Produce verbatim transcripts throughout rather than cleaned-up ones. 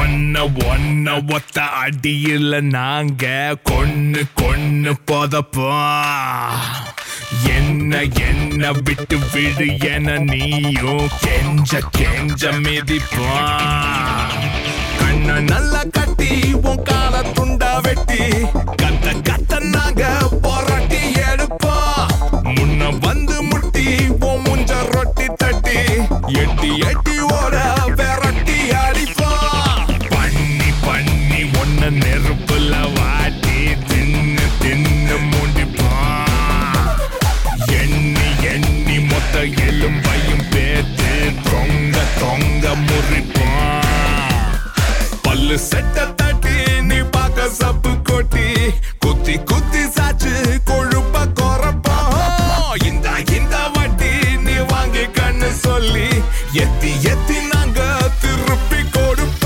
ஒன்ன ஒன்ன ஒத்த அடியில நாங்க கொன்னு கொன்னு போதப்போம். என்ன என்ன விட்டு விடு என நீயும் கெஞ்ச கெஞ்ச மிதிப்போம். கண்ண நல்லா கட்டி உன் கால துண்டா வெட்டி கத்த கத்த நாங்க போராட்டி எடுப்போம். முன்ன வந்து முட்டி உன் முஞ்ச ரொட்டி தட்டி எட்டி எட்டி ஓட விரட்டி அடிப்போம். பண்ணி பண்ணி ஒன்ன நெருப்புல வாட்டி தின்னு தின்னு முடிப்போம். எண்ணி எண்ணி மொத்த எலும்பையும் பேத்து தொங்க தொங்க முறிப்போம். பல்லு செட்ட தட்டி நீ பார்க்க சப்பு கொட்டி குத்தி குத்தி சாச்சு கொழுப்ப குறப்போம். இந்த இந்த வட்டி நீ வாங்கி கண்ணு சொல்லி எத்தி எத்தி நாங்க திருப்பி கொடுப்போம்.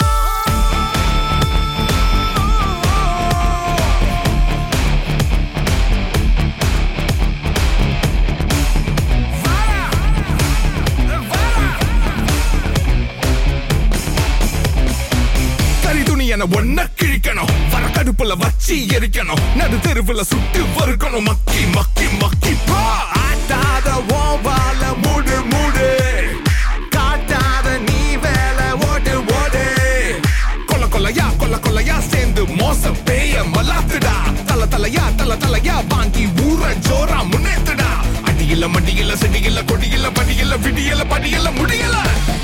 என ஒன்ன கிழிக்கணும், வர கடுப்புல வச்சி எரிக்கணும், நடு தெருவுல சுட்டு வறுக்கணும். மக்கி மக்கி மக்கி ஆட்டாத ஓவால மூடு மூடு காட்டாத நீ வேலை ஓடு ஓடு. கொல்ல கொல்லையா கொல்ல கொல்லையா சேர்ந்து மோச பேய மலாத்துடா. தல தலையா தல தலையா வாங்கி ஊர ஜோரா முன்னேத்துடா. அடியில மடியில செடியில கொடியில படியில விடியல படியில முடியல.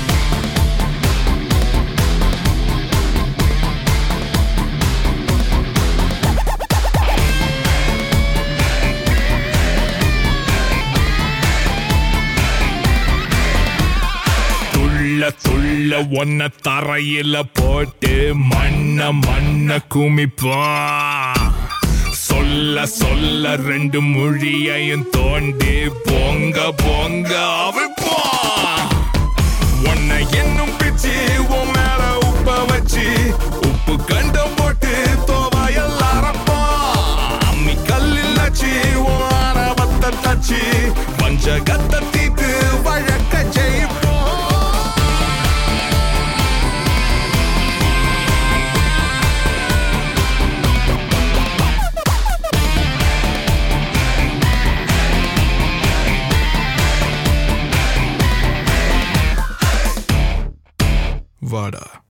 துள்ள துள்ள ஒன்ன தரையில போட்டு மண்ண மண்ண குமிப்போம். சொல்ல சொல்ல ரெண்டு மொழியையும் தோண்டி பொங்க பொங்க அவிப்போம். ஒன்ன என்னும் பிச்சு உன் மேல உப்ப வச்சு உப்பு கண்டம் போட்டு தோவாயல் அறப்போம். அம்மி கல்லில் வச்சு உன் ஆரவத்தை தச்சு வஞ்சகத்தை தீத்து வழக்க ஜெயிப்போம். வாடா.